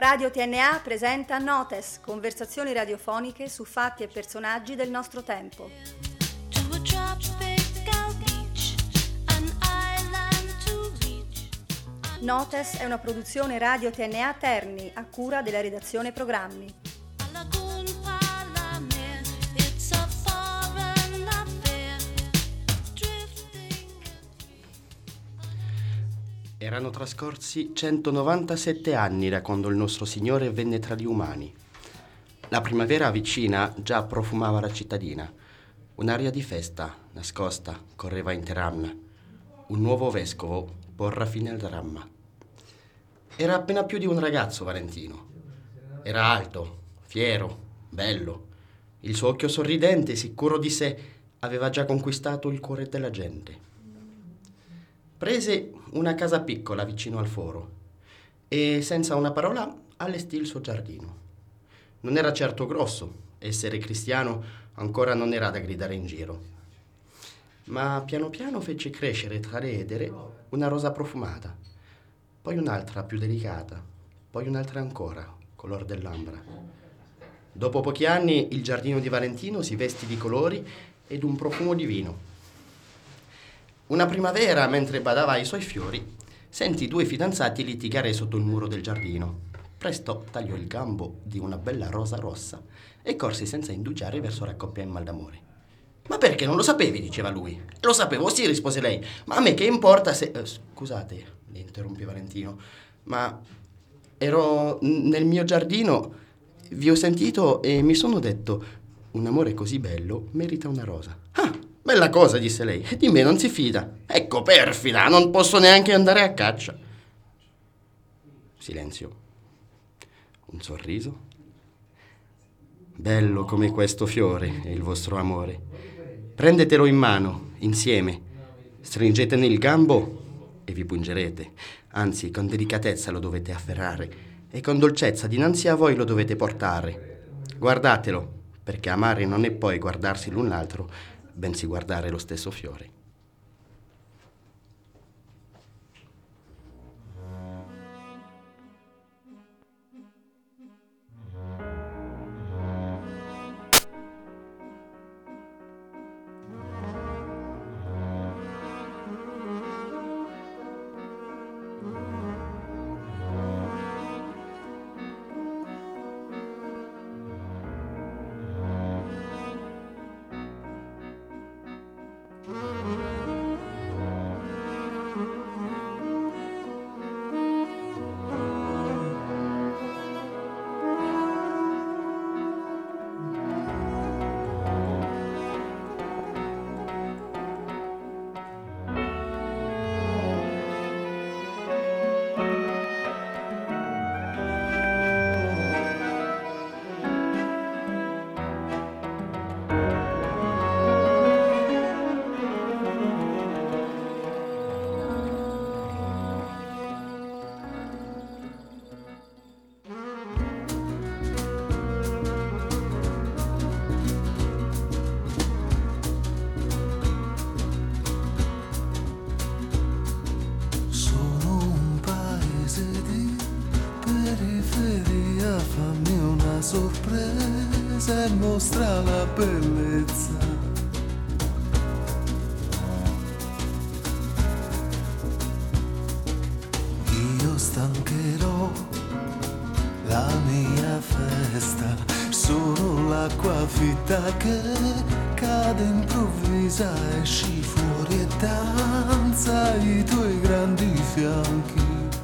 Radio TNA presenta Notes, conversazioni radiofoniche su fatti e personaggi del nostro tempo. Notes è una produzione Radio TNA Terni, a cura della redazione programmi. Erano trascorsi 197 anni da quando il nostro Signore venne tra gli umani. La primavera vicina già profumava la cittadina. Un'aria di festa, nascosta, correva in Teheran. Un nuovo vescovo porrà fine al dramma. Era appena più di un ragazzo Valentino. Era alto, fiero, bello. Il suo occhio sorridente, sicuro di sé, aveva già conquistato il cuore della gente. Prese una casa piccola vicino al foro e senza una parola allestì il suo giardino. Non era certo grosso, essere cristiano ancora non era da gridare in giro, ma piano piano fece crescere tra le edere una rosa profumata, poi un'altra più delicata, poi un'altra ancora, color dell'ambra. Dopo pochi anni il giardino di Valentino si vestì di colori ed un profumo divino. Una primavera, mentre badava ai suoi fiori, sentì due fidanzati litigare sotto il muro del giardino. Presto tagliò il gambo di una bella rosa rossa e corse senza indugiare verso la coppia in mal d'amore. «Ma perché non lo sapevi?» diceva lui. «Lo sapevo, sì», rispose lei. «Ma a me che importa se...» «Scusate», le interruppe Valentino, «ma ero nel mio giardino, vi ho sentito e mi sono detto, un amore così bello merita una rosa». «Ah, bella cosa», disse lei, «e di me non si fida. Ecco, perfida, non posso neanche andare a caccia». Silenzio. Un sorriso. «Bello come questo fiore è il vostro amore. Prendetelo in mano, insieme, stringetene il gambo e vi pungerete. Anzi, con delicatezza lo dovete afferrare e con dolcezza dinanzi a voi lo dovete portare. Guardatelo, perché amare non è poi guardarsi l'un l'altro, bensì guardare lo stesso fiore». Sorpresa e mostra la bellezza. Io stancherò la mia festa, solo l'acqua fitta che cade improvvisa, esci fuori e danza i tuoi grandi fianchi.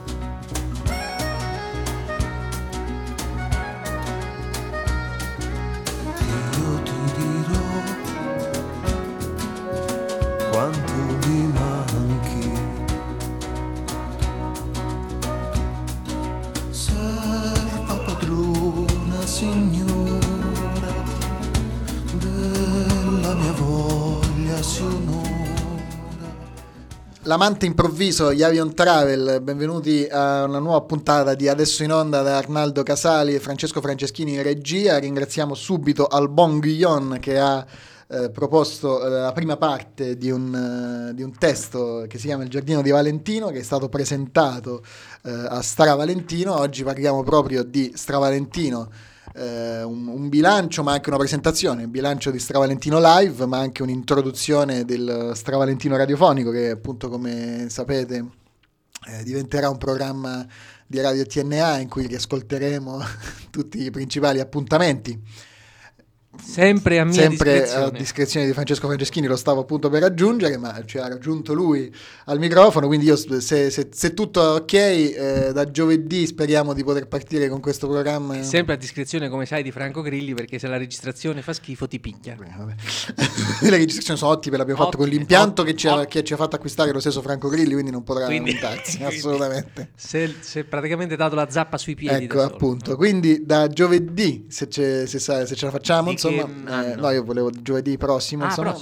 L'amante improvviso, gli Avion Travel, benvenuti a una nuova puntata di Adesso in Onda da Arnaldo Casali e Francesco Franceschini in regia. Ringraziamo subito Albon Guillon che ha proposto la prima parte di un testo che si chiama Il giardino di Valentino, che è stato presentato a Stravalentino. Oggi parliamo proprio di Stravalentino, un bilancio ma anche una presentazione, il bilancio di Stravalentino Live, ma anche un'introduzione del Stravalentino radiofonico, che appunto, come sapete, diventerà un programma di Radio TNA in cui riascolteremo tutti i principali appuntamenti. Sempre a mia discrezione. A discrezione di Francesco Franceschini, lo stavo appunto per raggiungere, ma ci ha raggiunto lui al microfono, quindi io, se tutto ok, da giovedì speriamo di poter partire con questo programma. È sempre a discrezione, come sai, di Franco Grilli, perché se la registrazione fa schifo ti picchia. Le registrazioni sono ottime, l'abbiamo fatto con l'impianto che ci ha fatto acquistare lo stesso Franco Grilli, quindi non potrà lamentarsi assolutamente. Se praticamente dato la zappa sui piedi. Ecco, appunto, quindi da giovedì, se ce la facciamo, insomma, no, io volevo giovedì prossimo, insomma,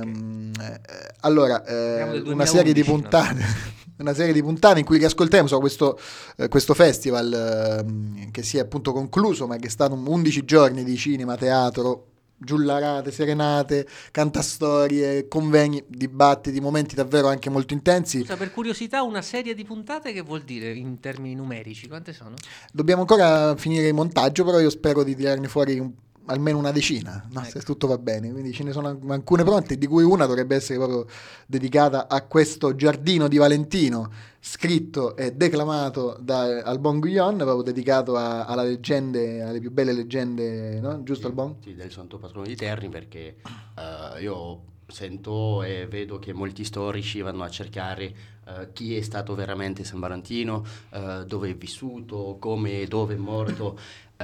allora, una serie di puntate in cui riascolteremo questo festival che si è appunto concluso, ma che è stato 11 giorni di cinema, teatro, giullarate, serenate, cantastorie, convegni, dibattiti, momenti davvero anche molto intensi. Scusa, per curiosità, una serie di puntate che vuol dire in termini numerici? Quante sono? Dobbiamo ancora finire il montaggio, però io spero di tirarne fuori almeno una decina, no? Ecco. Se tutto va bene, quindi ce ne sono alcune pronte, di cui una dovrebbe essere proprio dedicata a questo giardino di Valentino, scritto e declamato da Albon Guillon, proprio dedicato alle leggende, alle più belle leggende, no? Giusto, Albon? Sì, del Santo Patrono di Terni, perché io sento e vedo che molti storici vanno a cercare chi è stato veramente San Valentino, dove è vissuto, come e dove è morto,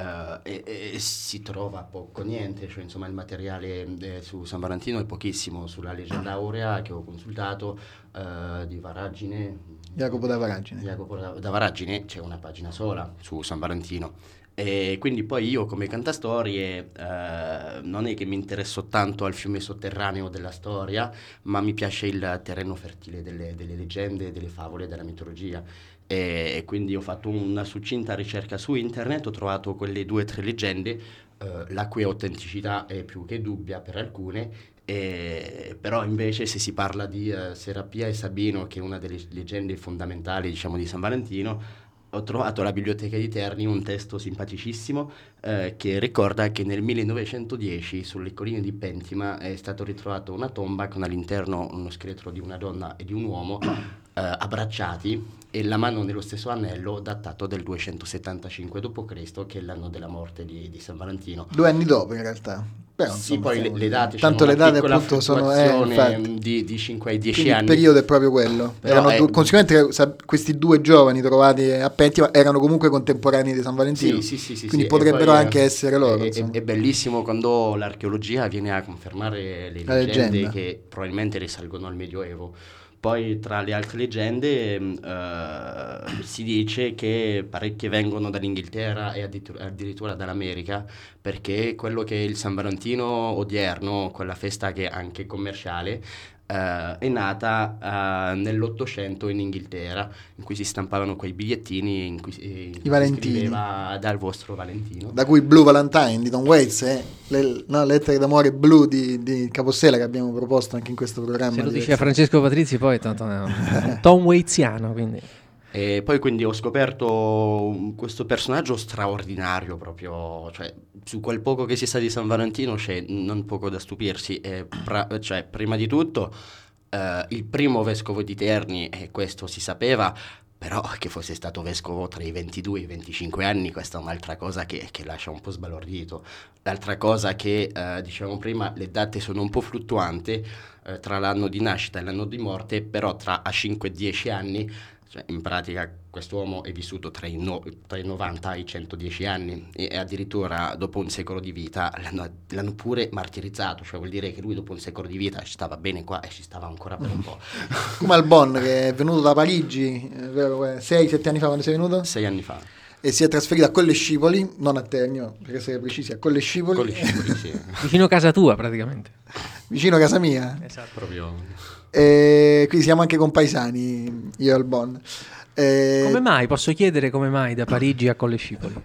e si trova poco, niente, cioè insomma il materiale su San Valentino è pochissimo. Sulla leggenda aurea che ho consultato di Jacopo da Varagine c'è una pagina sola su San Valentino. E quindi poi io come cantastorie non è che mi interesso tanto al fiume sotterraneo della storia, ma mi piace il terreno fertile delle leggende, delle favole, della mitologia. E quindi ho fatto una succinta ricerca su internet, ho trovato quelle 2 o 3 leggende, la cui autenticità è più che dubbia per alcune, però invece se si parla di Serapia e Sabino, che è una delle leggende fondamentali, diciamo, di San Valentino, ho trovato alla Biblioteca di Terni un testo simpaticissimo che ricorda che nel 1910 sulle colline di Pentima è stato ritrovato una tomba con all'interno uno scheletro di una donna e di un uomo abbracciati, e la mano nello stesso anello, datato del 275 d.C., che è l'anno della morte di San Valentino. 2 anni dopo in realtà. Però, sì, insomma, poi le date, tanto le date appunto sono di 5 ai 10 quindi anni. Il periodo è proprio quello. Conseguentemente questi 2 giovani trovati a Pentima erano comunque contemporanei di San Valentino. Sì, quindi potrebbero anche essere loro. È bellissimo quando l'archeologia viene a confermare le leggende che probabilmente risalgono al Medioevo. Poi tra le altre leggende si dice che parecchie vengono dall'Inghilterra e addirittura dall'America, perché quello che è il San Valentino odierno, quella festa che è anche commerciale, è nata nell'800 in Inghilterra, in cui si stampavano quei bigliettini in cui si scriveva dal vostro Valentino, da cui Blue Valentine di Tom Waits, lettere d'amore blu di Capostela, che abbiamo proposto anche in questo programma. Se lo dice Francesco Patrizi, poi tanto è un Tom Waitsiano, quindi. E poi quindi ho scoperto questo personaggio straordinario proprio, cioè su quel poco che si sa di San Valentino c'è non poco da stupirsi. Cioè, prima di tutto il primo vescovo di Terni, e questo si sapeva, però che fosse stato vescovo tra i 22 e i 25 anni, questa è un'altra cosa che lascia un po' sbalordito. L'altra cosa che dicevamo prima, le date sono un po' fluttuanti tra l'anno di nascita e l'anno di morte, però tra a 5 e 10 anni. Cioè, in pratica quest'uomo è vissuto tra i 90 e i 110 anni, e addirittura dopo un secolo di vita l'hanno pure martirizzato, cioè vuol dire che lui dopo un secolo di vita ci stava bene qua e ci stava ancora per un po'. Come Albon, che è venuto da Parigi 6-7 anni fa, quando sei venuto? 6 anni fa. E si è trasferito a Colle Scipoli, non a Terni, per essere precisi, a Colle Scipoli. Sì. Vicino a casa tua praticamente. Vicino a casa mia? Esatto. Proprio. Qui siamo anche compaesani, io e Albon. Come mai? Posso chiedere come mai da Parigi a Colle Scipoli?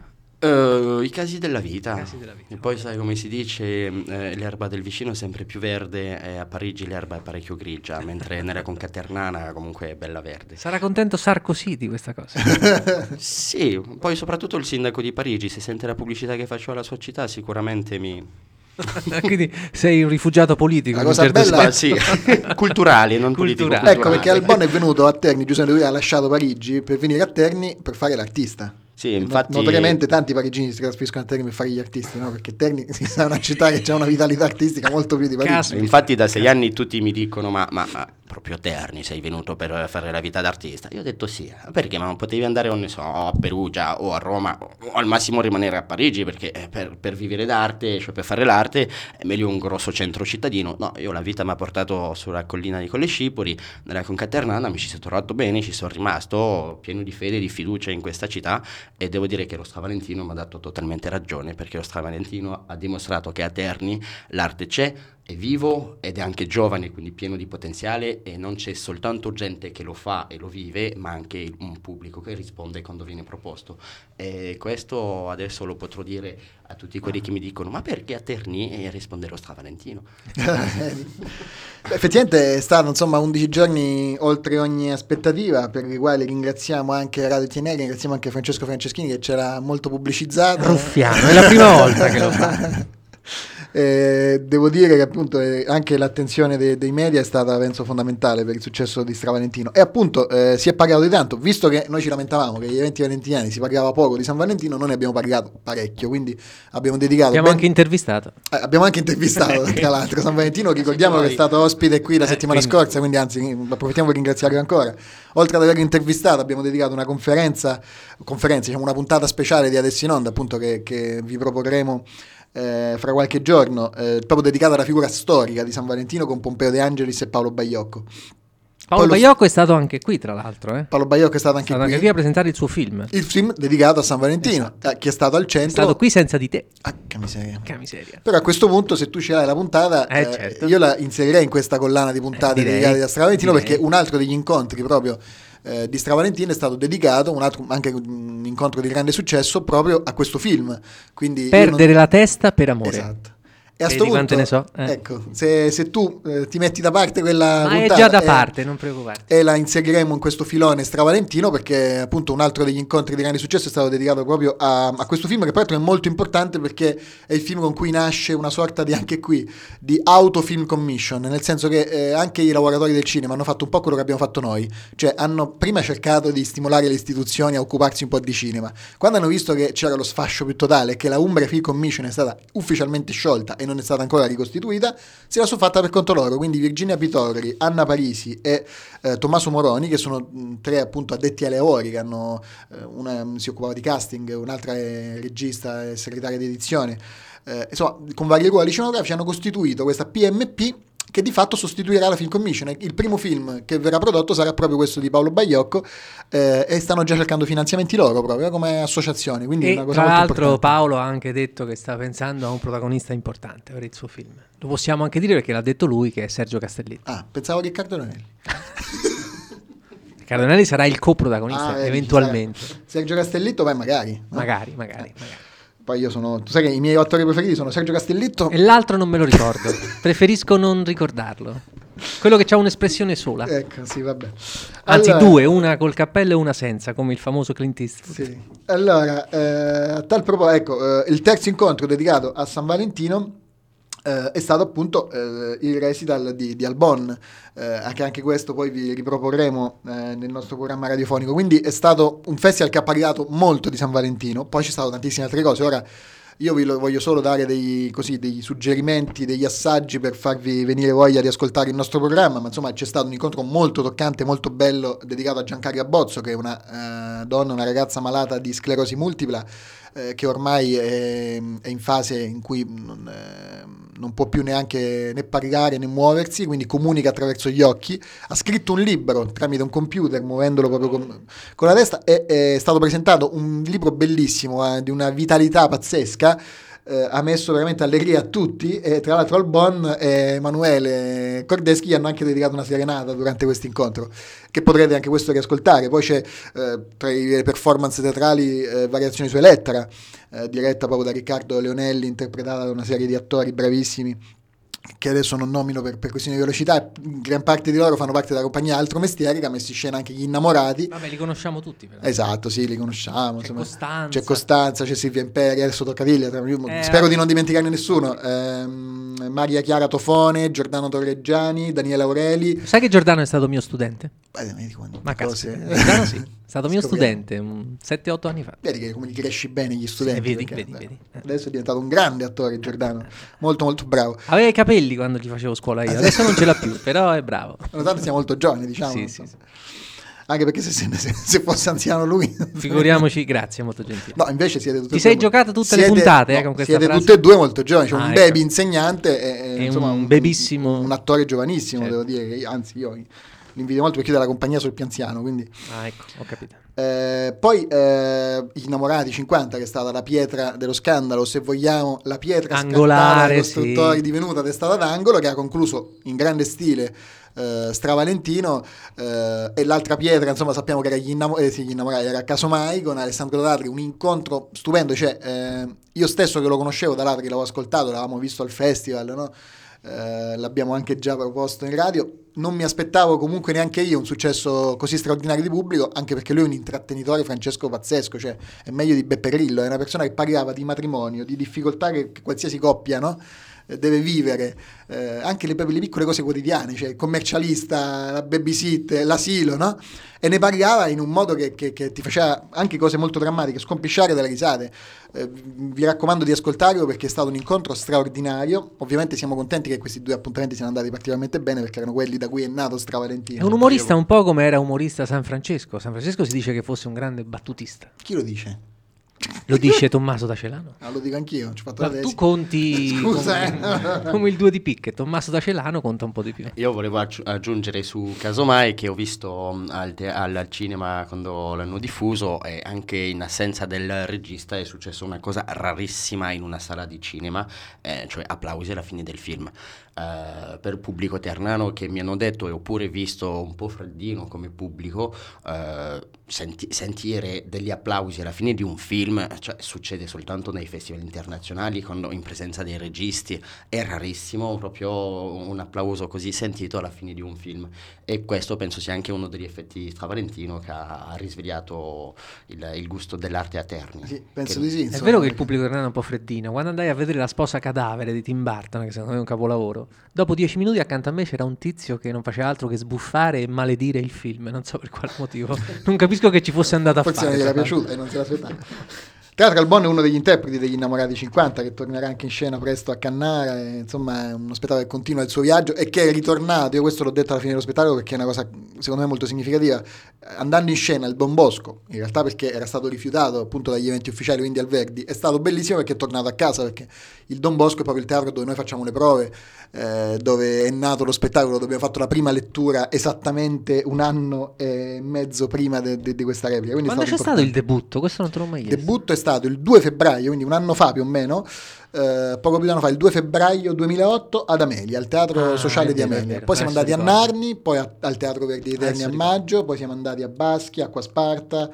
I casi della vita. Casi della vita. E poi sai come si dice, l'erba del vicino è sempre più verde, e a Parigi l'erba è parecchio grigia, mentre nella Conca Ternana comunque è bella verde. Sarà contento Sarkozy di questa cosa. Sì, poi soprattutto il sindaco di Parigi, se sente la pubblicità che faccio alla sua città, sicuramente mi... Quindi sei un rifugiato politico. La in un cosa certo bella- senso. Sì, culturali, non politico. Culturali. Ecco perché Albon è venuto a Terni, Giuseppe lui ha lasciato Parigi per venire a Terni per fare l'artista. Sì, infatti... Notoriamente tanti parigini si trasferiscono a Terni per fare gli artisti, no? Perché Terni si sa, è una città che ha una vitalità artistica molto più di Parigi. Caspita. Infatti da 6 anni tutti mi dicono ma proprio Terni sei venuto per fare la vita d'artista? Io ho detto sì, perché ma non potevi andare non ne so, a Perugia o a Roma o al massimo rimanere a Parigi, perché per vivere d'arte, cioè per fare l'arte è meglio un grosso centro cittadino. No, io la vita mi ha portato sulla collina di Colle Scipoli, nella Conca Ternana, mi ci sono trovato bene, ci sono rimasto pieno di fede e di fiducia in questa città, e devo dire che lo Stravalentino mi ha dato totalmente ragione, perché lo Stravalentino ha dimostrato che a Terni l'arte c'è, è vivo ed è anche giovane, quindi pieno di potenziale, e non c'è soltanto gente che lo fa e lo vive, ma anche un pubblico che risponde quando viene proposto. E questo adesso lo potrò dire a tutti quelli che mi dicono ma perché a Terni? E risponderò Stravalentino. Beh, effettivamente è stato insomma 11 giorni oltre ogni aspettativa, per i quali ringraziamo anche Radio TNR, ringraziamo anche Francesco Franceschini che ce l'ha molto pubblicizzato. Ruffiano, è la prima volta che lo fa. Devo dire che appunto anche l'attenzione dei media è stata penso fondamentale per il successo di Stravalentino, e appunto si è parlato di tanto, visto che noi ci lamentavamo che agli eventi valentiniani si parlava poco di San Valentino, noi ne abbiamo parlato parecchio, quindi abbiamo dedicato Abbiamo anche intervistato. abbiamo anche intervistato tra l'altro San Valentino, ricordiamo che è stato ospite qui la settimana scorsa, quindi anzi approfittiamo per ringraziarlo ancora. Oltre ad averlo intervistato abbiamo dedicato una conferenza, diciamo una puntata speciale di Adesso in Onda, appunto che vi proporremo fra qualche giorno, proprio dedicata alla figura storica di San Valentino, con Pompeo De Angelis e Paolo Baiocco. Paolo Baiocco è stato anche qui, tra l'altro. Paolo Baiocco è stato anche qui. Qui a presentare il suo film. Il film dedicato a San Valentino, che è stato al centro. È stato qui senza di te. Che miseria. Che miseria. Però a questo punto, se tu ce l'hai la puntata, certo. io la inserirei in questa collana di puntate dedicate a Stravalentino, perché un altro degli incontri proprio di Stravalentino è stato dedicato, anche un incontro di grande successo, proprio a questo film. Quindi Perdere la testa per amore. Esatto. E a sto punto, ne so? Ecco, se tu ti metti da parte quella ma puntata, è già da parte, non preoccuparti. e la inseriremo in questo filone Stravalentino, perché appunto un altro degli incontri di grande successo è stato dedicato proprio a questo film, che peraltro è molto importante perché è il film con cui nasce una sorta di, anche qui, di autofilm commission, nel senso che anche i lavoratori del cinema hanno fatto un po' quello che abbiamo fatto noi, cioè hanno prima cercato di stimolare le istituzioni a occuparsi un po' di cinema. Quando hanno visto che c'era lo sfascio più totale, che la Umbria Film Commission è stata ufficialmente sciolta e non è stata ancora ricostituita, se la sono fatta per conto loro, quindi Virginia Pitorri, Anna Parisi e Tommaso Moroni, che sono tre appunto addetti ai lavori, che hanno una si occupava di casting, un'altra è regista e segretaria di edizione, insomma con vari ruoli scenografici hanno costituito questa PMP, che di fatto sostituirà la Film Commission. Il primo film che verrà prodotto sarà proprio questo di Paolo Baiocco, e stanno già cercando finanziamenti loro proprio come associazioni, quindi E una cosa tra molto l'altro importante. Paolo ha anche detto che sta pensando a un protagonista importante per il suo film. Lo possiamo anche dire perché l'ha detto lui, che è Sergio Castellitto. Pensavo Riccardo Donelli. Cardinelli sarà il coprotagonista eventualmente. Sergio Castellitto, beh, magari, no? Magari. Poi io tu sai che i miei attori preferiti sono Sergio Castellitto E l'altro non me lo ricordo. Preferisco non ricordarlo. Quello che ha un'espressione sola. Ecco, sì, vabbè. Anzi, Allora, due, una col cappello e una senza, come il famoso Clint Eastwood. sì. Allora, a tal proposito, ecco, il terzo incontro dedicato a San Valentino è stato appunto il recital di Albon, anche questo poi vi riproporremo nel nostro programma radiofonico. Quindi è stato un festival che ha parlato molto di San Valentino, poi c'è stato tantissime altre cose. Ora io vi voglio solo dare dei suggerimenti, degli assaggi per farvi venire voglia di ascoltare il nostro programma, ma insomma c'è stato un incontro molto toccante, molto bello, dedicato a Giancarla Bozzo, che è una donna, una ragazza malata di sclerosi multipla, che ormai è in fase in cui non può più neanche né parlare né muoversi, quindi comunica attraverso gli occhi. Ha scritto un libro tramite un computer, muovendolo proprio con la testa, e è stato presentato un libro bellissimo, di una vitalità pazzesca, ha messo veramente allegria a tutti, e tra l'altro Albon e Emanuele Cordeschi gli hanno anche dedicato una serenata durante questo incontro, che potrete anche questo riascoltare. Poi c'è tra le performance teatrali Variazioni su Elettra, diretta proprio da Riccardo Leonelli, interpretata da una serie di attori bravissimi che adesso non nomino per questioni di velocità. Gran parte di loro fanno parte della compagnia Altro Mestiere, che ha messo in scena anche Gli Innamorati. Vabbè, li conosciamo tutti però. Esatto, sì, li conosciamo. C'è insomma. Costanza. C'è Costanza, c'è Silvia Imperi, adesso tocca dirli, spero di non dimenticarne nessuno. Maria Chiara Tofone, Giordano Torreggiani, Daniele Aureli. Sai che Giordano è stato mio studente? Ma cazzo, Giordano sì, è stato mio studente 7-8 anni fa. Vedi che come li cresci bene gli studenti. Vedi. Adesso è diventato un grande attore Giordano, molto molto bravo. Aveva i capelli quando gli facevo scuola io, adesso non ce l'ha più, però è bravo. Nonostante sia molto giovane, diciamo. Sì. Anche perché se fosse anziano lui... Figuriamoci, grazie, molto gentile. No, invece siete tutti Ti sei giocato tutte le puntate con questa siete frase? tutte e due molto giovani, c'è un ecco. baby insegnante e insomma, un bebissimo... un attore giovanissimo, certo. devo dire, anzi io li invidio molto perché io della compagnia sul più anziano, quindi... ecco, ho capito. Poi Gli Innamorati 50, che è stata la pietra dello scandalo, se vogliamo la pietra angolare, dai costruttori, divenuta testata d'angolo, che ha concluso in grande stile Stravalentino, e l'altra pietra, insomma, sappiamo che era Gli Innamorati, era Casomai con Alessandro Ladri, un incontro stupendo, cioè io stesso che lo conoscevo da Ladri, l'avevo ascoltato, l'avevamo visto al festival, no? L'abbiamo anche già proposto in radio. Non mi aspettavo comunque neanche io un successo così straordinario di pubblico, anche perché lui è un intrattenitore, Francesco, pazzesco, cioè è meglio di Beppe Grillo, è una persona che parlava di matrimonio, di difficoltà che qualsiasi coppia, no? Deve vivere, anche le piccole cose quotidiane, cioè il commercialista, la babysitter, l'asilo, no? E ne parlava in un modo che ti faceva anche cose molto drammatiche scompisciare dalle risate. Vi raccomando di ascoltarlo perché è stato un incontro straordinario. Ovviamente siamo contenti che questi due appuntamenti siano andati particolarmente bene, perché erano quelli da cui è nato Stravalentino. È un umorista un po' come era umorista San Francesco. San Francesco si dice che fosse un grande battutista. Chi lo dice? Lo dice Tommaso da Celano. Lo dico anch'io, ci ho fatto la tesi. Tu conti come il 2 di Picche. Tommaso da Celano conta un po' di più. Io volevo aggiungere su Casomai, che ho visto al cinema quando l'hanno diffuso, e anche in assenza del regista è successo una cosa rarissima in una sala di cinema, cioè applausi alla fine del film. Per pubblico ternano, che mi hanno detto, e ho pure visto un po' freddino come pubblico, sentire degli applausi alla fine di un film, cioè, succede soltanto nei festival internazionali, quando in presenza dei registi è rarissimo proprio un applauso così sentito alla fine di un film, e questo penso sia anche uno degli effetti Stravalentino che ha risvegliato il gusto dell'arte a Terni. Sì, penso di sì, insomma. È vero che il pubblico ternano è un po' freddino. Quando andai a vedere La sposa cadavere di Tim Burton, che secondo me è un capolavoro, dopo 10 minuti accanto a me c'era un tizio che non faceva altro che sbuffare e maledire il film, non so per quale motivo, non capisco che ci fosse andato a fare. Forse non gli era piaciuto e non se l'aspettava. Tra l'altro Albon è uno degli interpreti degli Innamorati 50, che tornerà anche in scena presto a Cannara, e, insomma, è uno spettacolo che continua il suo viaggio e che è ritornato. Io questo l'ho detto alla fine dello spettacolo perché è una cosa secondo me molto significativa, andando in scena il Don Bosco, in realtà perché era stato rifiutato appunto dagli eventi ufficiali, quindi al Verdi, è stato bellissimo perché è tornato a casa, perché il Don Bosco è proprio il teatro dove noi facciamo le prove, dove è nato lo spettacolo, dove abbiamo fatto la prima lettura esattamente un anno e mezzo prima di questa replica. Quindi quando c'è stato il debutto? Questo non te l'ho mai chiesto. Il debutto è stato il 2 febbraio, quindi un anno fa più o meno, poco più di un anno fa, il 2 febbraio 2008 ad Amelia, al Teatro Sociale di Amelia. Poi siamo andati a Narni, poi al Teatro Verdi dei Terni a maggio, poi siamo andati a Baschi, Acqua Sparta,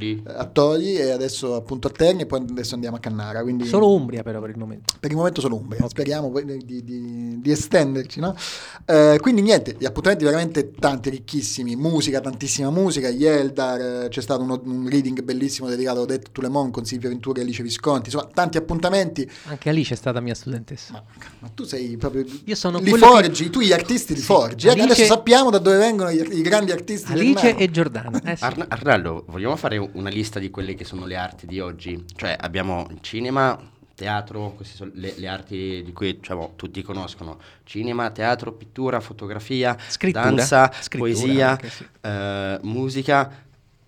a Todi, e adesso appunto a Terni, e poi adesso andiamo a Cannara. Quindi solo Umbria però per il momento. Per il momento solo Umbria, okay. Speriamo poi di estenderci, no? Quindi niente, gli appuntamenti veramente tanti, ricchissimi, musica, tantissima musica, Yeldar, c'è stato un reading bellissimo dedicato a Odette Toulemont con Silvia Venturi e Alice Visconti, insomma tanti appuntamenti. Anche Alice è stata mia studentessa. Ma tu sei proprio... Io sono li forgi, tu gli artisti li forgi. Alice... Adesso sappiamo da dove vengono i grandi artisti. Alice e Giordano. Sì. Arnaldo, vogliamo fare una lista di quelle che sono le arti di oggi? Cioè abbiamo cinema, teatro, queste sono le arti di cui, diciamo, tutti conoscono: cinema, teatro, pittura, fotografia, danza, poesia, anche, sì. Musica,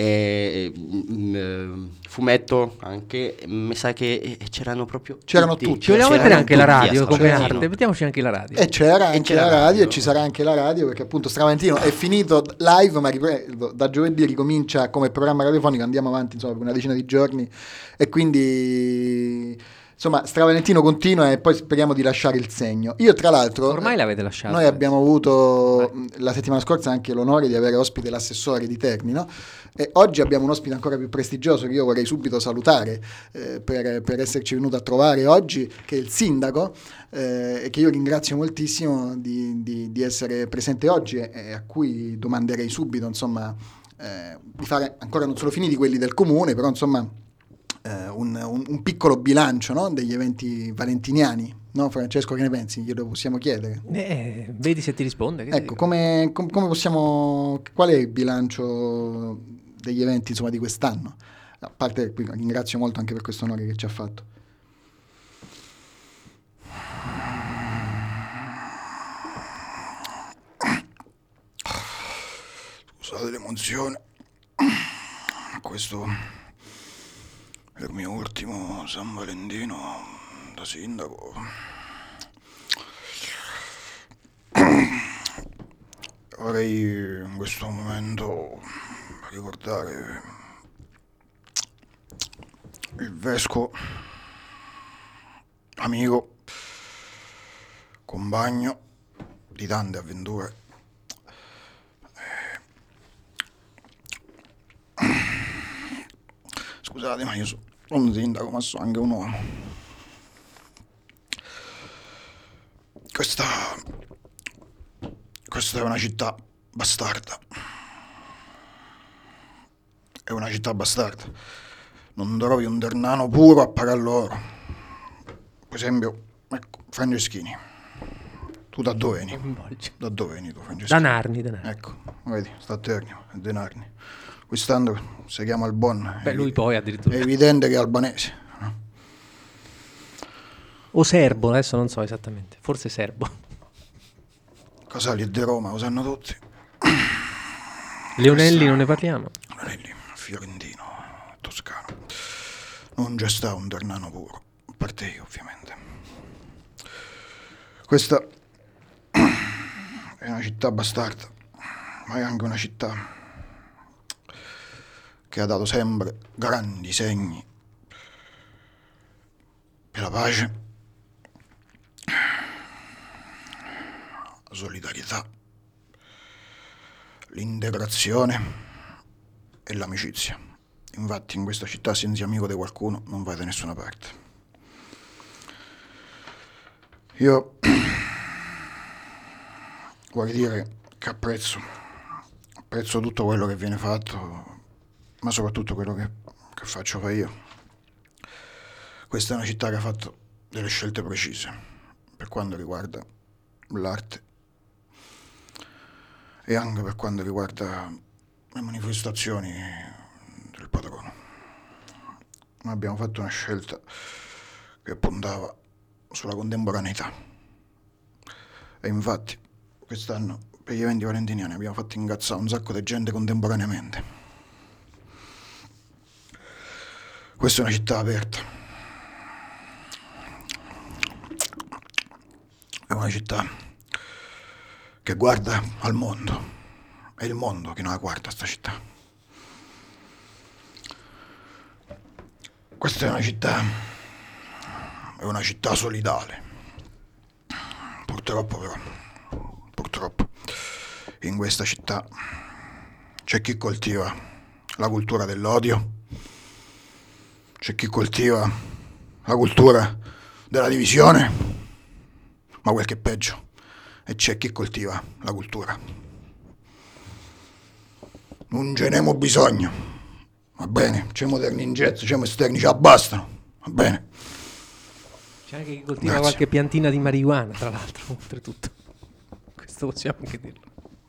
fumetto anche, mi sa che c'erano tutti. Ci vogliamo mettere anche la radio come arte, mettiamoci anche la radio. E c'era anche la radio, e ci sarà anche la radio, perché appunto Stravalentino è finito live, ma da giovedì ricomincia come programma radiofonico, andiamo avanti insomma per una decina di giorni, e quindi insomma, Stravalentino continua e poi speriamo di lasciare il segno. Io tra l'altro Ormai l'avete lasciato. Noi abbiamo avuto la settimana scorsa anche l'onore di avere ospite l'assessore di Terni, no? E oggi abbiamo un ospite ancora più prestigioso che io vorrei subito salutare per esserci venuto a trovare oggi, che è il sindaco, e che io ringrazio moltissimo di essere presente oggi e a cui domanderei subito, insomma, di fare, ancora non sono finiti quelli del comune, però insomma un piccolo bilancio, no? Degli eventi valentiniani, no? Francesco, che ne pensi? Glielo possiamo chiedere? Vedi se ti risponde. Ecco, come possiamo, qual è il bilancio degli eventi, insomma, di quest'anno? A parte, qui ringrazio molto anche per questo onore che ci ha fatto. Scusate l'emozione, questo è il mio ultimo San Valentino da sindaco. Vorrei in questo momento ricordare il vescovo, amico, compagno di tante avventure. Scusate, ma io sono un sindaco, ma sono anche un uomo. Questa è una città bastarda. È una città bastarda. Non trovi un ternano puro a pagar l'oro. Per esempio, ecco, Franceschini. Tu da dove vieni? Da dove vieni tu, Franceschini? Da Narni. Ecco, vedi, sta a Terni, è di Narni. Quest'anno si chiama Albon. Beh, lui poi addirittura. È evidente che è albanese. No? O serbo, adesso non so esattamente. Forse serbo. Casali è di Roma, lo sanno tutti. Leonelli non ne parliamo. Leonelli, fiorentino, toscano. Non c'è sta un ternano puro, a parte io ovviamente. Questa è una città bastarda, ma è anche una città che ha dato sempre grandi segni per la pace, la solidarietà, l'integrazione e l'amicizia. Infatti in questa città, se non sei amico di qualcuno, non vai da nessuna parte. Io vorrei dire che apprezzo tutto quello che viene fatto, ma soprattutto quello che faccio fare io. Questa è una città che ha fatto delle scelte precise per quanto riguarda l'arte e anche per quanto riguarda le manifestazioni del patrono. Noi abbiamo fatto una scelta che puntava sulla contemporaneità e infatti quest'anno per gli eventi valentiniani abbiamo fatto incazzare un sacco di gente contemporaneamente. Questa è una città aperta, è una città che guarda al mondo, è il mondo che non la guarda sta città. Questa è una città solidale. Purtroppo in questa città c'è chi coltiva la cultura dell'odio, c'è chi coltiva la cultura della divisione, ma quel che è peggio, e c'è chi coltiva la cultura. Non ce n'emo bisogno, va bene, c'è moderni in jet, c'è esterni, già bastano, va bene. C'è anche chi coltiva qualche piantina di marijuana, tra l'altro, oltretutto. Questo possiamo anche dirlo.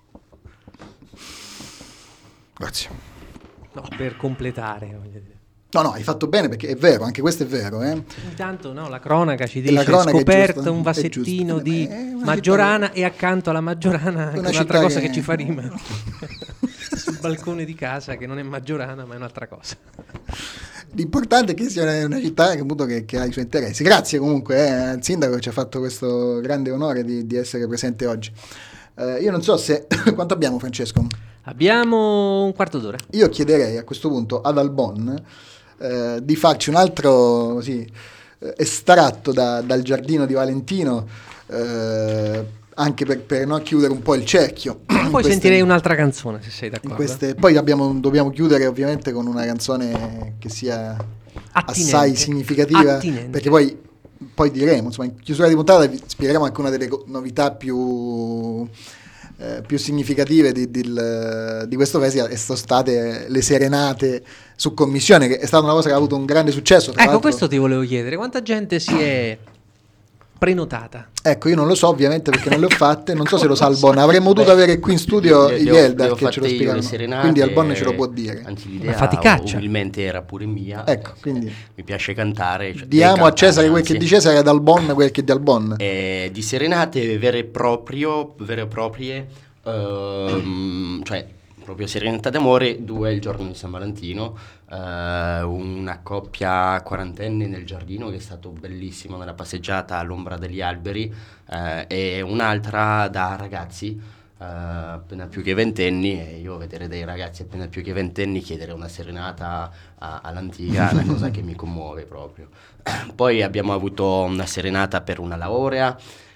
Grazie. No, per completare, voglio dire. No, hai fatto bene perché è vero, anche questo è vero. Intanto la cronaca ci dice la cronaca scoperto un vasettino di Maggiorana e accanto alla Maggiorana anche un'altra cosa che ci fa rima sul balcone di casa, che non è Maggiorana ma è un'altra cosa. L'importante è che sia una città che, appunto, che ha i suoi interessi. Grazie comunque al sindaco che ci ha fatto questo grande onore di essere presente oggi. Io non so se... Quanto abbiamo, Francesco? Abbiamo un quarto d'ora. Io chiederei a questo punto ad Albon di farci un altro estratto dal Giardino di Valentino, anche per non chiudere un po' il cerchio. Poi sentirei un'altra canzone, se sei d'accordo. Poi dobbiamo chiudere ovviamente con una canzone che sia assai significativa, perché poi diremo, insomma, in chiusura di puntata vi spiegheremo anche una delle novità più significative di questo festival, sono state le serenate su commissione, che è stata una cosa che ha avuto un grande successo. Ecco, questo ti volevo chiedere, quanta gente si è prenotata? Ecco, io non lo so ovviamente perché non le ho fatte, non so se lo sa Albon. Avremmo dovuto avere qui in studio gli Eldar che ce lo spiegano, quindi Albon ce lo può dire. Anzi, l'idea umilmente era pure mia. Ecco, quindi mi piace cantare. Diamo a Cesare quel che di Cesare, ad Albon quel che è di Albon. Di serenate vere e proprie, cioè proprio serenità d'amore, 2 il giorno di San Valentino, una coppia quarantenne nel giardino che è stato bellissimo, nella passeggiata all'ombra degli alberi, e un'altra da ragazzi appena più che ventenni, e io vedere dei ragazzi appena più che ventenni chiedere una serenata all'antica è una cosa che mi commuove proprio. Poi abbiamo avuto una serenata per una laurea,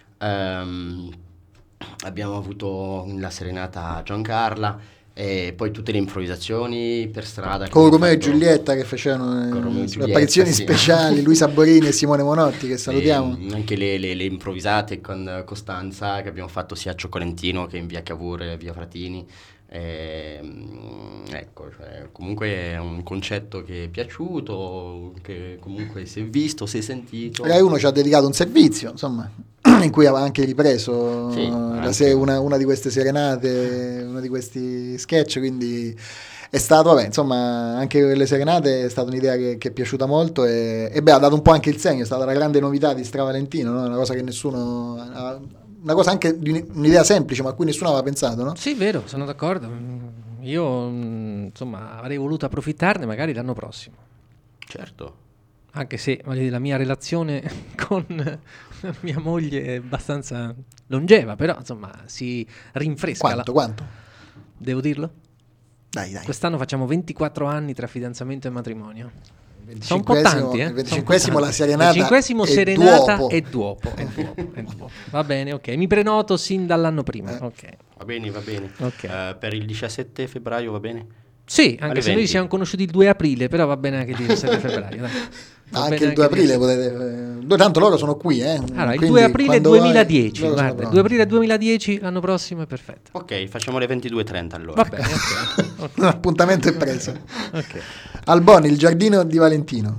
abbiamo avuto la serenata a Giancarla, e poi tutte le improvvisazioni per strada con Romeo e Giulietta che facevano apparizioni speciali, Luisa Borini e Simone Monotti, che salutiamo. Anche le improvvisate con Costanza che abbiamo fatto sia a Cioccolentino che in via Cavour e via Fratini. Ecco, cioè, comunque è un concetto che è piaciuto, che comunque si è visto, si è sentito. Rai 1 ci ha dedicato un servizio, insomma, in cui aveva anche ripreso una di queste serenate, uno di questi sketch, quindi è stato, insomma, anche le serenate è stata un'idea che è piaciuta molto e ha dato un po' anche il segno, è stata la grande novità di Stravalentino, no? Una cosa che una cosa anche di un'idea semplice ma a cui nessuno aveva pensato, no? Sì, vero, sono d'accordo. Io insomma avrei voluto approfittarne magari l'anno prossimo. Certo. Anche se la mia relazione con mia moglie è abbastanza longeva, però insomma si rinfresca. Quanto? Devo dirlo? Dai. Quest'anno facciamo 24 anni tra fidanzamento e matrimonio. Sono un po' tanti, Il 25esimo la serenata. Il 25esimo serenata e dopo. Va bene, ok. Mi prenoto sin dall'anno prima. Okay. Va bene. Okay. Per il 17 febbraio va bene? Sì, anche se noi siamo conosciuti il 2 aprile, però va bene anche il 17 febbraio. Dai. Anche il 2 aprile potete. Tanto loro sono qui, Allora, il 2 aprile 2010. Guarda, il 2 aprile 2010 l'anno prossimo è perfetto. Ok, facciamo le 22:30 allora. Va bene, ok. L'appuntamento è preso. Ok. Albon, il giardino di Valentino.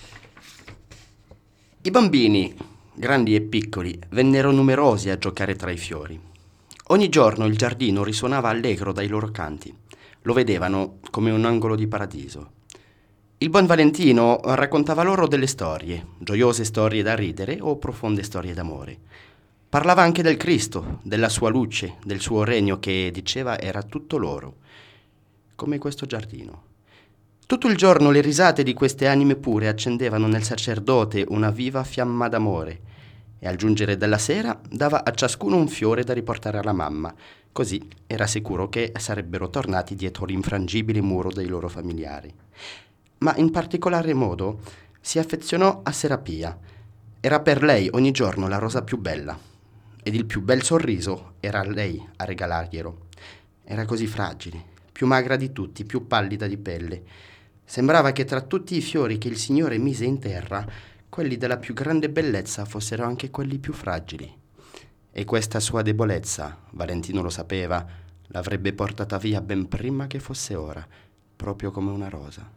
I bambini, grandi e piccoli, vennero numerosi a giocare tra i fiori. Ogni giorno il giardino risuonava allegro dai loro canti. Lo vedevano come un angolo di paradiso. Il buon Valentino raccontava loro delle storie, gioiose storie da ridere o profonde storie d'amore. Parlava anche del Cristo, della sua luce, del suo regno che, diceva, era tutto loro, come questo giardino. Tutto il giorno le risate di queste anime pure accendevano nel sacerdote una viva fiamma d'amore, e al giungere della sera dava a ciascuno un fiore da riportare alla mamma, così era sicuro che sarebbero tornati dietro l'infrangibile muro dei loro familiari. Ma in particolare modo si affezionò a Serapia. Era per lei ogni giorno la rosa più bella, ed il più bel sorriso era lei a regalarglielo. Era così fragile, più magra di tutti, più pallida di pelle. Sembrava che tra tutti i fiori che il Signore mise in terra, quelli della più grande bellezza fossero anche quelli più fragili. E questa sua debolezza, Valentino lo sapeva, l'avrebbe portata via ben prima che fosse ora, proprio come una rosa.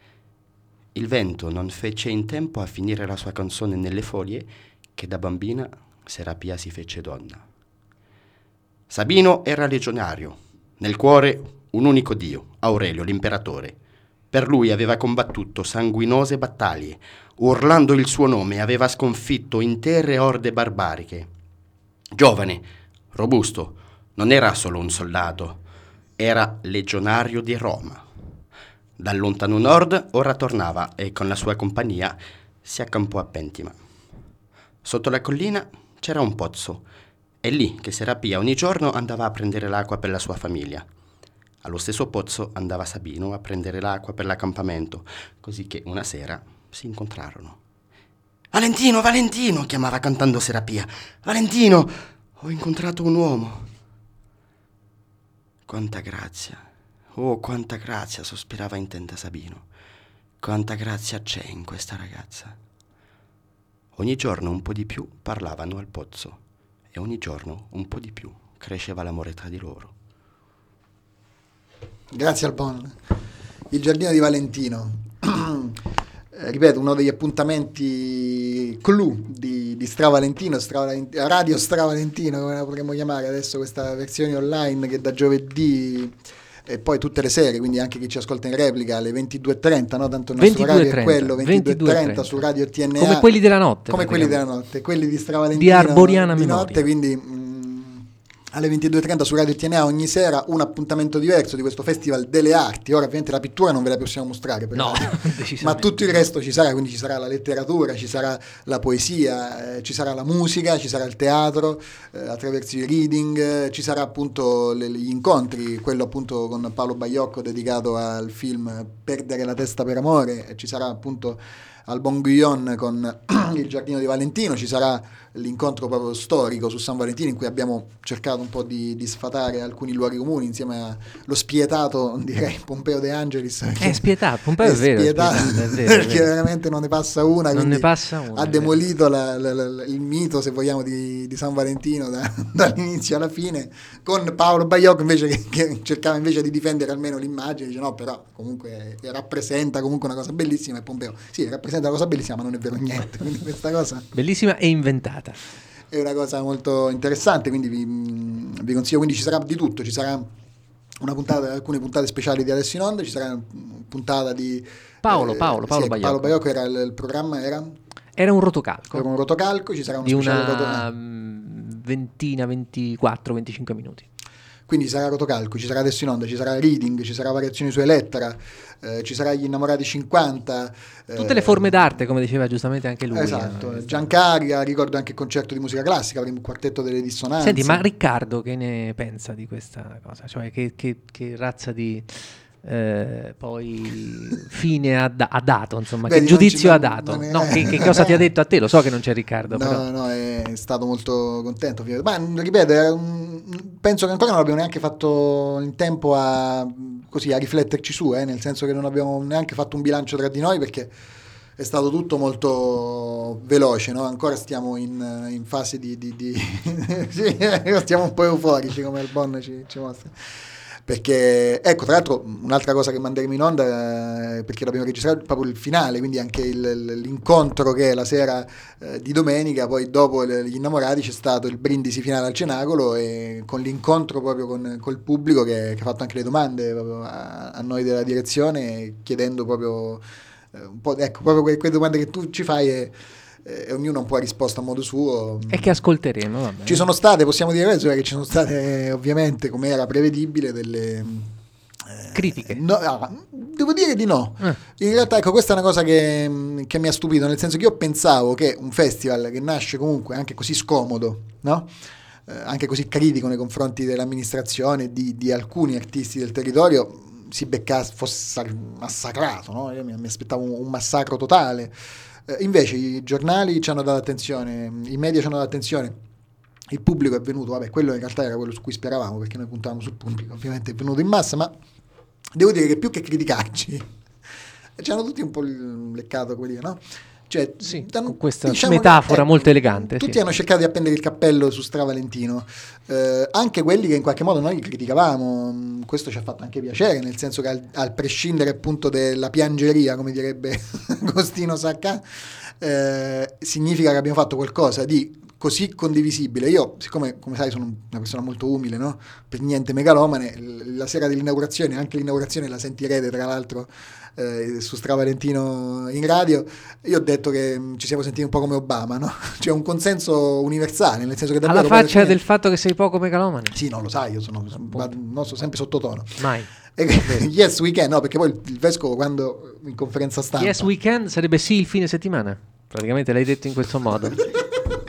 Il vento non fece in tempo a finire la sua canzone nelle foglie che da bambina Serapia si fece donna. Sabino era legionario, nel cuore un unico dio, Aurelio l'imperatore. Per lui aveva combattuto sanguinose battaglie, urlando il suo nome aveva sconfitto intere orde barbariche. Giovane, robusto, non era solo un soldato, era legionario di Roma. Dal lontano nord ora tornava e con la sua compagnia si accampò a Pentima. Sotto la collina c'era un pozzo, è lì che Serapia ogni giorno andava a prendere l'acqua per la sua famiglia. Allo stesso pozzo andava Sabino a prendere l'acqua per l'accampamento, così che una sera si incontrarono. Valentino, Valentino, chiamava cantando Serapia. Valentino, ho incontrato un uomo. Quanta grazia, oh quanta grazia, sospirava intenta Sabino. Quanta grazia c'è in questa ragazza. Ogni giorno un po' di più parlavano al pozzo e ogni giorno un po' di più cresceva l'amore tra di loro. Grazie Albon. Il giardino di Valentino. Ripeto, uno degli appuntamenti clou di Stravalentino, Radio Stravalentino, come la potremmo chiamare adesso, questa versione online che da giovedì e poi tutte le sere, quindi anche chi ci ascolta in replica alle 22.30, no? Tanto il nostro orario è quello, 22.30 su Radio TNA. Come quelli della notte. Come quelli della notte, quelli di Stravalentino. Di Arboriana di Memoria. notte, quindi alle 22.30 su Radio TNA ogni sera un appuntamento diverso di questo Festival delle Arti. Ora ovviamente la pittura non ve la possiamo mostrare, no, ma tutto il resto ci sarà, quindi ci sarà la letteratura, ci sarà la poesia, ci sarà la musica, ci sarà il teatro attraverso i reading, ci sarà appunto gli incontri, quello appunto con Paolo Baiocco dedicato al film Perdere la testa per amore, e ci sarà appunto Albon Guillon con il giardino di Valentino, ci sarà l'incontro proprio storico su San Valentino in cui abbiamo cercato un po' di sfatare alcuni luoghi comuni insieme allo spietato, direi, Pompeo De Angelis. È spietato, Pompeo è vero, spietato, è vero, perché veramente non ne passa una, non ne passa una, ha demolito il mito, se vogliamo, di San Valentino dall'inizio alla fine, con Paolo Baiocco invece che cercava invece di difendere almeno l'immagine, dice no, però comunque rappresenta comunque una cosa bellissima, e Pompeo sì, rappresenta una cosa bellissima ma non è vero niente, quindi questa cosa bellissima e inventata è una cosa molto interessante, quindi vi consiglio, quindi ci sarà di tutto, ci sarà una puntata, alcune puntate speciali di Adesso in Onda, ci sarà una puntata di Paolo sì, Baiocco. Paolo Baiocco era il programma, era un rotocalco. Era un rotocalco, ci sarà uno di speciale una rotocalco. ventina, 24, 25 minuti. Quindi ci sarà rotocalco, ci sarà Adesso in Onda, ci sarà reading, ci sarà variazioni su Elettra, ci sarà gli Innamorati 50. Tutte le forme d'arte, come diceva giustamente anche lui. Esatto, Giancarga, ricordo anche il concerto di musica classica, il quartetto delle dissonanze. Senti, ma Riccardo che ne pensa di questa cosa? Cioè che razza di poi fine ha dato, insomma, che giudizio ha dato? No, che cosa ti ha detto a te? Lo so che non c'è Riccardo. No, però. No, è stato molto contento. Ma ripeto, penso che ancora non abbiamo neanche fatto in tempo a rifletterci su, nel senso che non abbiamo neanche fatto un bilancio tra di noi, perché è stato tutto molto veloce, no? Ancora stiamo in fase di sì, stiamo un po' euforici, come il Bon ci mostra. Perché, ecco, tra l'altro un'altra cosa che manderemo in onda, perché l'abbiamo registrato proprio il finale, quindi anche l'incontro che è la sera di domenica, poi dopo gli Innamorati c'è stato il brindisi finale al Cenacolo, e con l'incontro proprio col pubblico che ha fatto anche le domande proprio a noi della direzione, chiedendo proprio un po', ecco, proprio quelle domande che tu ci fai e ognuno un po' ha risposto a modo suo, e che ascolteremo. Vabbè. Ci sono state, possiamo dire che ci sono state, ovviamente, come era prevedibile, delle critiche. Devo dire di no. In realtà, ecco, questa è una cosa che mi ha stupito, nel senso che io pensavo che un festival che nasce comunque anche così scomodo, no? Anche così critico nei confronti dell'amministrazione, di alcuni artisti del territorio, si beccasse, fosse massacrato, no? Io mi aspettavo un massacro totale. Invece i giornali ci hanno dato attenzione, i media ci hanno dato attenzione, il pubblico è venuto, vabbè, quello in realtà era quello su cui speravamo, perché noi puntavamo sul pubblico, ovviamente è venuto in massa, ma devo dire che più che criticarci ci hanno tutti un po' leccato, come dire, no? Cioè, sì, con questa metafora molto elegante. Tutti hanno cercato di appendere il cappello su Stravalentino, anche quelli che in qualche modo noi criticavamo. Questo ci ha fatto anche piacere, nel senso che al prescindere appunto della piangeria, come direbbe Agostino Sacca, significa che abbiamo fatto qualcosa di così condivisibile. Io, siccome, come sai, sono una persona molto umile, no? Per niente megalomane, la sera dell'inaugurazione, anche l'inaugurazione la sentirete tra l'altro su Stravalentino in radio, io ho detto che ci siamo sentiti un po' come Obama, no? C'è un consenso universale, nel senso che davvero, alla faccia del fatto che sei poco megalomane. Sì, non lo sai, io sono sempre sottotono. Mai. Yes we can, no, perché poi il vescovo, quando in conferenza stampa, yes we can sarebbe sì il fine settimana, praticamente l'hai detto in questo modo.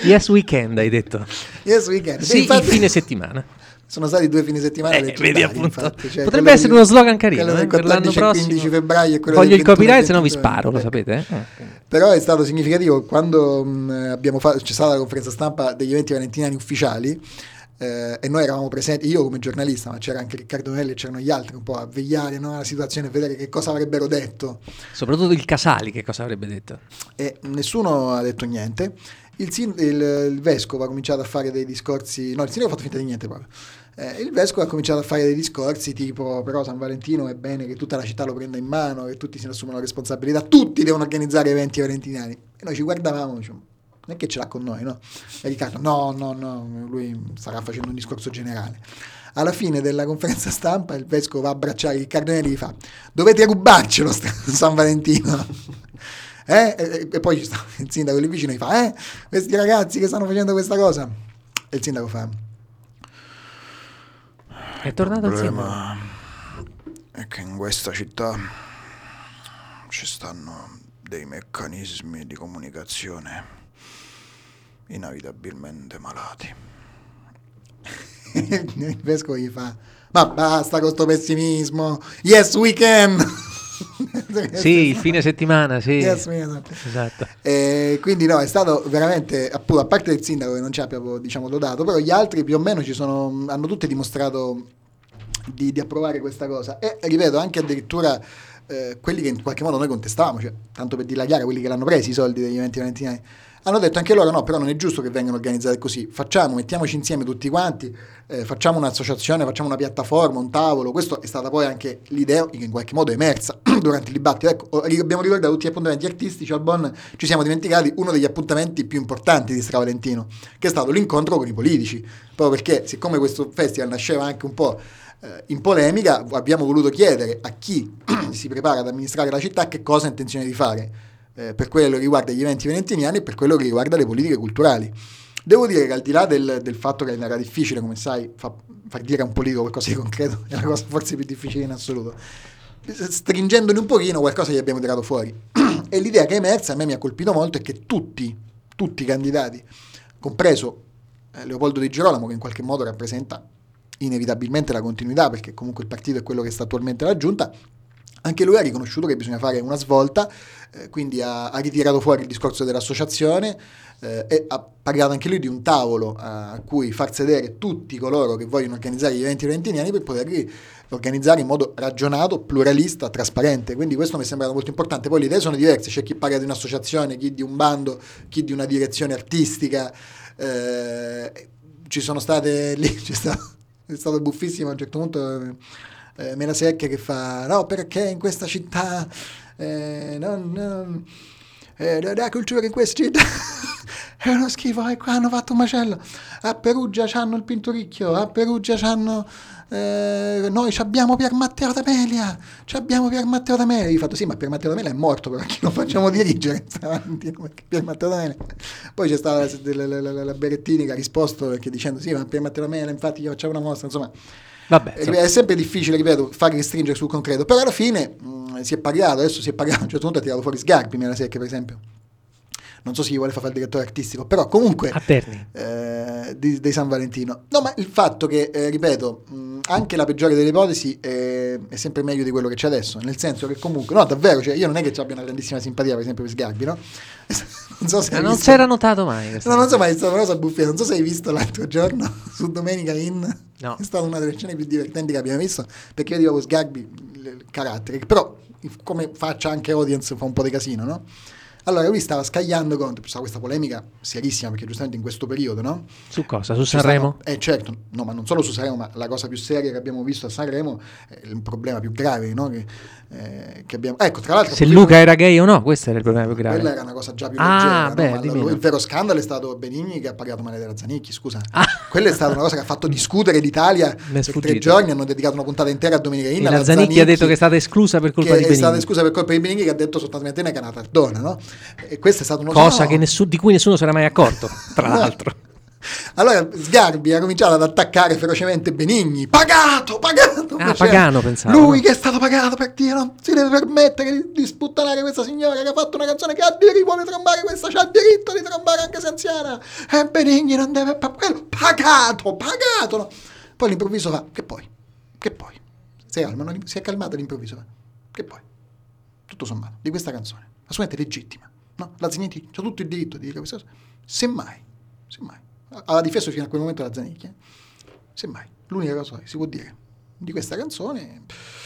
Yes Weekend hai detto. Yes Weekend. Sì, Infatti, il fine settimana. sono stati 2 fini settimana leggendari, Vedi appunto. infatti, cioè, Potrebbe quello essere del- uno slogan carino quello del per l'anno 14 e prossimo. 15 febbraio e quello Voglio del il 21 e copyright, se no vi 22. sparo, lo sapete? Però è stato significativo quando c'è stata la conferenza stampa degli eventi valentiniani ufficiali, e noi eravamo presenti, io come giornalista, ma c'era anche Riccardo Nelli e c'erano gli altri un po' a vegliare, no, la situazione e vedere che cosa avrebbero detto, Soprattutto il Casali, che cosa avrebbe detto? e nessuno ha detto niente. Il vescovo ha cominciato a fare dei discorsi, no, il sindaco ha fatto finta di niente proprio. Il vescovo ha cominciato a fare dei discorsi tipo: però San Valentino è bene che tutta la città lo prenda in mano, che tutti si assumano responsabilità, tutti devono organizzare eventi valentiniani. E noi ci guardavamo, diciamo, non è che ce l'ha con noi, no? E Riccardo no, lui starà facendo un discorso generale. Alla fine della conferenza stampa il vescovo va a abbracciare Riccardo Nelli e gli fa: dovete rubarcelo San Valentino. E poi ci sta il sindaco lì vicino e gli fa: questi ragazzi che stanno facendo questa cosa. E il sindaco fa: È tornato il sindaco. problema è che in questa città ci stanno dei meccanismi di comunicazione inevitabilmente malati. il vescovo gli fa: ma basta con sto pessimismo, yes we can. Sì, il fine settimana, sì. Yes, we can. Esatto. Quindi no, è stato veramente, appunto, a parte il sindaco che non ci ha proprio, diciamo, lodato, però gli altri più o meno hanno tutti dimostrato di approvare questa cosa, e ripeto, anche addirittura quelli che in qualche modo noi contestavamo, cioè, tanto per dirla chiara, quelli che l'hanno presi i soldi degli eventi valentiniani, hanno detto anche loro: no, però non è giusto che vengano organizzati così, mettiamoci insieme tutti quanti, facciamo un'associazione, facciamo una piattaforma, un tavolo. Questo è stata poi anche l'idea che in qualche modo è emersa durante il dibattito. Ecco, abbiamo ricordato tutti gli appuntamenti artistici, al Bonn ci siamo dimenticati uno degli appuntamenti più importanti di Stravalentino, che è stato l'incontro con i politici, proprio perché, siccome questo festival nasceva anche un po' in polemica, abbiamo voluto chiedere a chi si prepara ad amministrare la città che cosa ha intenzione di fare per quello che riguarda gli eventi valentiniani e per quello che riguarda le politiche culturali. Devo dire che, al di là del fatto che era difficile, come sai, far dire a un politico qualcosa di concreto è la cosa forse più difficile in assoluto, stringendone un pochino qualcosa gli abbiamo tirato fuori. E l'idea che è emersa, a me mi ha colpito molto, è che tutti i candidati, compreso Leopoldo Di Girolamo, che in qualche modo rappresenta inevitabilmente la continuità, perché comunque il partito è quello che sta attualmente alla giunta, anche lui ha riconosciuto che bisogna fare una svolta, quindi ha ritirato fuori il discorso dell'associazione, e ha parlato anche lui di un tavolo a cui far sedere tutti coloro che vogliono organizzare gli eventi valentiniani per poterli organizzare in modo ragionato, pluralista, trasparente. Quindi questo mi è sembrato molto importante. Poi le idee sono diverse, c'è chi parla di un'associazione, chi di un bando, chi di una direzione artistica. Ci sono state lì, è stato buffissimo a un certo punto Melasecchia che fa: no, perché in questa città la cultura in questa città è uno schifo, e qua hanno fatto un macello, a Perugia c'hanno il Pinturicchio, a Perugia c'hanno noi abbiamo Pier Matteo D'Amelia, io ho fatto: sì, ma Pier Matteo D'Amelia è morto, però chi lo facciamo dirigere? Pier Matteo D'Amelia. Poi c'è stata la Berettini che ha risposto perché dicendo: sì, ma Pier Matteo D'Amelia infatti io facciamo una mostra, insomma. Vabbè, è sempre difficile, ripeto, fare restringere sul concreto, però alla fine si è parlato, a un certo punto ha tirato fuori Sgarbi, Melasecchia per esempio, non so se gli vuole fare il direttore artistico, però comunque a Terni di San Valentino. No, ma il fatto che, ripeto, anche la peggiore delle ipotesi è sempre meglio di quello che c'è adesso, nel senso che comunque, no, davvero, cioè io non è che abbia una grandissima simpatia per esempio per Sgarbi, no? Non so se non si era notato mai. No, non so, ma è stata una cosa buffia. Non so se hai visto l'altro giorno su Domenica Inn. No. È stata una delle scene più divertenti che abbiamo visto, perché io dico Sgarbi il carattere, però come faccia anche audience fa un po' di casino, no? Allora lui stava scagliando contro questa polemica serissima, perché giustamente in questo periodo, no? Su cosa? Su Sanremo? Certo, no, ma non solo su Sanremo, ma la cosa più seria che abbiamo visto a Sanremo è il problema più grave, no? Che abbiamo. Ecco, tra l'altro, se Luca era gay o no, questo era il problema più grave. Quella era una cosa già più leggera, no? Beh, il vero scandalo è stato Benigni che ha parlato male della Zanicchi, scusa. Quella è stata una cosa che ha fatto discutere l'Italia per 3 giorni, hanno dedicato una puntata intera a Domenica Inn. E la Zanicchi ha detto che è stata esclusa per colpa di Benigni. È stata esclusa per colpa di Benigni, che ha detto sostanzialmente che è una tardona, no? E questa è stata una cosa che di cui nessuno si era mai accorto, tra l'altro. Allora Sgarbi ha cominciato ad attaccare ferocemente Benigni. Pagato! Pagano, pensavo. Lui che è stato pagato per dire non si deve permettere di sputtanare questa signora che ha fatto una canzone che ha diritto, vuole trombare questa, c'ha il diritto di trombare anche se anziana. E Benigni non deve... Pagato! No. Poi all'improvviso fa, che poi? Si è calmato all'improvviso, fa, che poi? Tutto sommato, di questa canzone, assolutamente legittima, no? La Zanicchi c'ha tutto il diritto di dire questa cosa. Semmai, aveva difeso fino a quel momento la Zanicchi, semmai, l'unica cosa che si può dire di questa canzone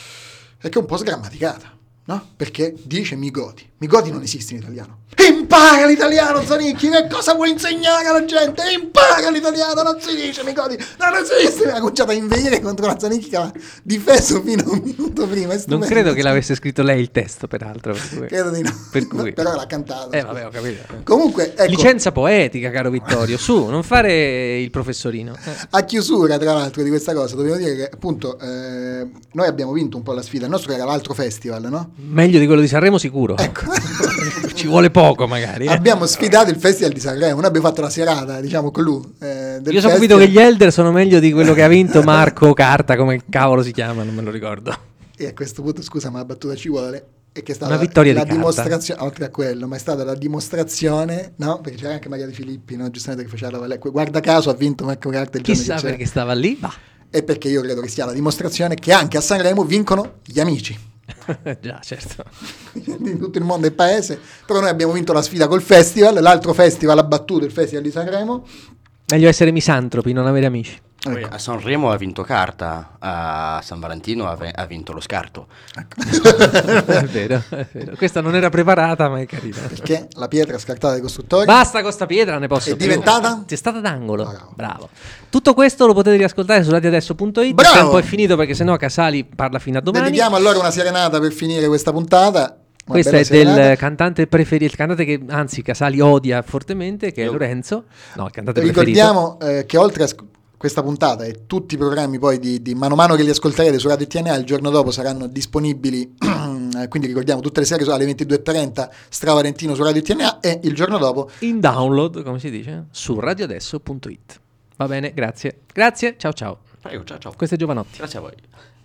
è che è un po' sgrammaticata, no? Perché dice mi godi non esiste in italiano. Impara l'italiano, Zanicchi, che cosa vuoi insegnare alla gente? Impara l'italiano, non si dice mi godi, non esiste. Ha cominciato a inveire contro la Zanicchi che aveva difeso fino a un minuto prima. Non credo che l'avesse scritto lei il testo, peraltro. Credo di no. Per cui. Però l'ha cantato. Vabbè, ho capito. Comunque, ecco, licenza poetica, caro Vittorio, su, non fare il professorino. A chiusura, tra l'altro, di questa cosa, dobbiamo dire che appunto noi abbiamo vinto un po' la sfida. Il nostro era l'altro festival, no? Meglio di quello di Sanremo sicuro. Ecco. Ci vuole poco magari. Abbiamo sfidato il Festival di Sanremo, noi abbiamo fatto la serata, diciamo, clou del Io ho capito che gli Elder sono meglio di quello che ha vinto Marco Carta, come cavolo si chiama, non me lo ricordo. E a questo punto, scusa, ma la battuta ci vuole. E che è stata una vittoria la di dimostrazione, oltre a quello, ma è stata la dimostrazione, no? Perché c'era anche Maria De Filippi, no? Giustamente, che faceva la guarda caso ha vinto Marco Carta il giorno chissà perché stava lì, va. E perché io credo che sia la dimostrazione che anche a Sanremo vincono gli amici. Già, certo. In tutto il mondo e il paese. Però noi abbiamo vinto la sfida col festival, l'altro festival ha battuto il Festival di Sanremo. Meglio essere misantropi, non avere amici. Poi a Sanremo ha vinto Carta, a San Valentino ha vinto lo scarto. Ecco. È vero. Questa non era preparata, ma è carina. Perché la pietra scartata dai costruttori. Basta con sta pietra, ne posso è diventata? È stata d'angolo. Bravo. Tutto questo lo potete riascoltare su radioadesso.it. Il tempo è finito perché sennò Casali parla fino a domani. Dedichiamo allora una serenata per finire questa puntata. Questa è del cantante preferito, il cantante che anzi Casali odia fortemente, che è Lorenzo. No, il cantante Ricordiamo preferito. Che oltre a questa puntata e tutti i programmi poi di mano a mano che li ascolterete su Radio TNA il giorno dopo saranno disponibili, quindi ricordiamo tutte le sere alle 22.30 Stravalentino su Radio TNA e il giorno dopo in download, come si dice, su radioadesso.it. Va bene, grazie, ciao. Prego, ciao. Questo è Giovanotti. Grazie a voi.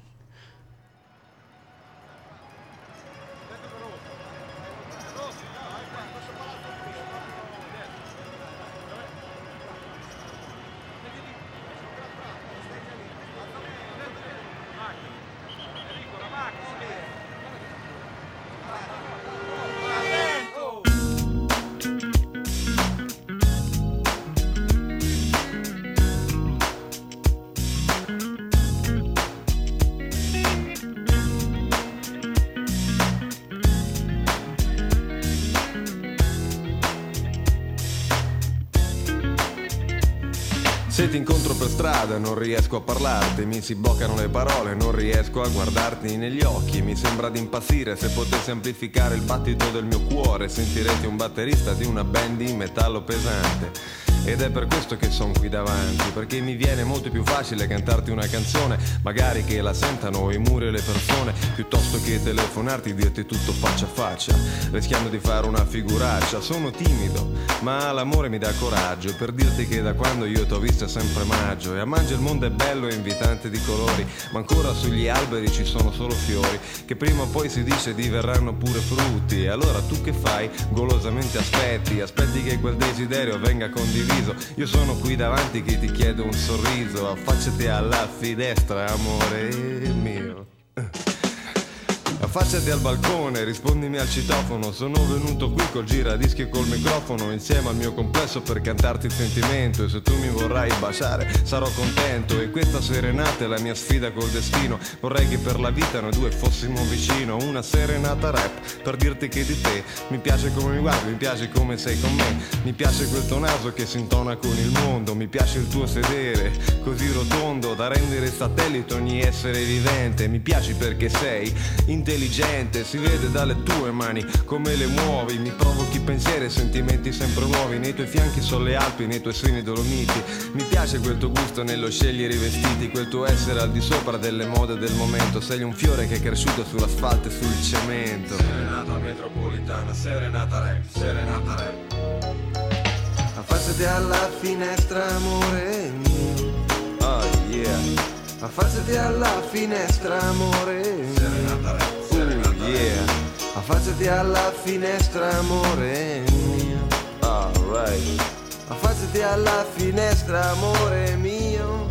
Se ti incontro per strada non riesco a parlarti, mi si bloccano le parole, non riesco a guardarti negli occhi. Mi sembra di impazzire, se potessi amplificare il battito del mio cuore sentirete un batterista di una band di metallo pesante. Ed è per questo che sono qui davanti, perché mi viene molto più facile cantarti una canzone, magari che la sentano i muri e le persone, piuttosto che telefonarti e dirti tutto faccia a faccia, rischiando di fare una figuraccia. Sono timido, ma l'amore mi dà coraggio per dirti che da quando io t'ho visto è sempre maggio, e a maggio il mondo è bello e invitante di colori, ma ancora sugli alberi ci sono solo fiori, che prima o poi si dice diverranno pure frutti. E allora tu che fai? Golosamente aspetti che quel desiderio venga condiviso. Io sono qui davanti che ti chiedo un sorriso, affacciati alla finestra, amore mio. Affacciati al balcone, rispondimi al citofono. Sono venuto qui col giradischi e col microfono, insieme al mio complesso per cantarti il sentimento. E se tu mi vorrai baciare sarò contento. E questa serenata è la mia sfida col destino. Vorrei che per la vita noi due fossimo vicino. Una serenata rap per dirti che di te mi piace come mi guardi, mi piace come sei con me, mi piace quel tuo naso che si intona con il mondo, mi piace il tuo sedere così rotondo da rendere satellite ogni essere vivente. Mi piaci perché sei intelligente, si vede dalle tue mani come le muovi, mi provochi pensieri e sentimenti sempre nuovi, nei tuoi fianchi sono le Alpi, nei tuoi seni Dolomiti. Mi piace quel tuo gusto nello scegliere i vestiti, quel tuo essere al di sopra delle mode del momento, sei un fiore che è cresciuto sull'asfalto e sul cemento. Serenata metropolitana, serenata rap, serenata rap. affacciati alla finestra amore mio, oh yeah, affacciati alla finestra amore mio, yeah, affacciati alla finestra amore mio, alright, affacciati alla finestra amore mio.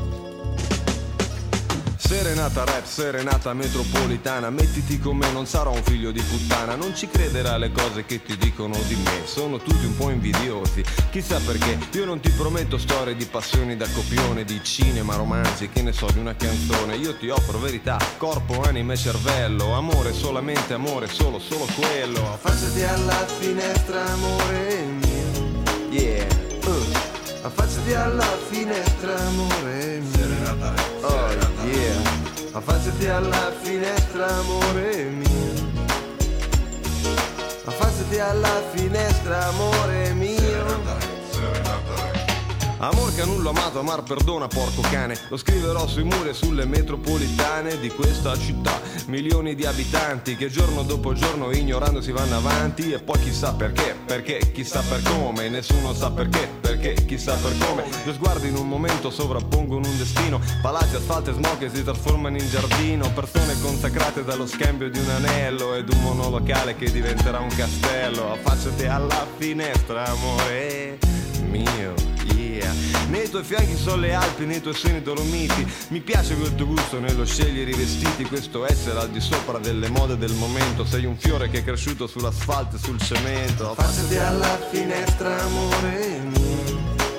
Serenata rap, serenata metropolitana, mettiti con me, non sarò un figlio di puttana. Non ci crederà alle cose che ti dicono di me, sono tutti un po' invidiosi, chissà perché. Io non ti prometto storie di passioni da copione, di cinema, romanzi, che ne so, di una canzone. Io ti offro verità, corpo, anima e cervello, amore, solamente amore, solo quello. Affacciati alla finestra amore mio, yeah, affacciati alla finestra amore mio, oh yeah, affacciati alla finestra amore mio, affacciati alla finestra amore mio. Amor che nullo amato, amar perdona porco cane, lo scriverò sui muri e sulle metropolitane di questa città. Milioni di abitanti che giorno dopo giorno ignorando si vanno avanti. E poi chissà perché chissà per come, nessuno sa perché chissà per come. Due sguardi in un momento sovrappongono un destino, palazzi, asfalto e smog che si trasformano in giardino, persone consacrate dallo scambio di un anello ed un monolocale che diventerà un castello. Affacciati alla finestra amore mio, nei tuoi fianchi sono le Alpi, nei tuoi seni Dolomiti. Mi piace quel tuo gusto nello scegliere i vestiti, questo essere al di sopra delle mode del momento. Sei un fiore che è cresciuto sull'asfalto e sul cemento. Affacciati alla finestra amore mio,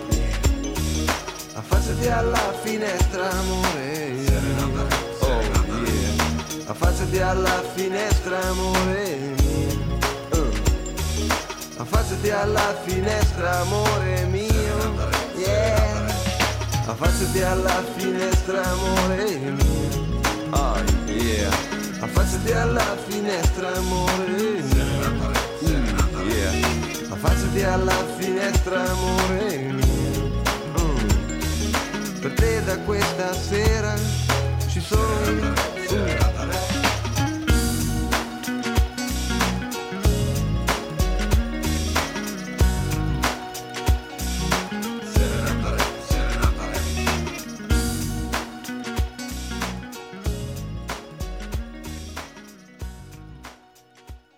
affacciati alla finestra amore mio, oh yeah, affacciati alla finestra amore mio, affacciati alla finestra amore mio, yeah, affacciati alla finestra amore mio, oh yeah, affacciati alla finestra amore mio, yeah, affacciati alla finestra amore mio, per te da questa sera ci sono io.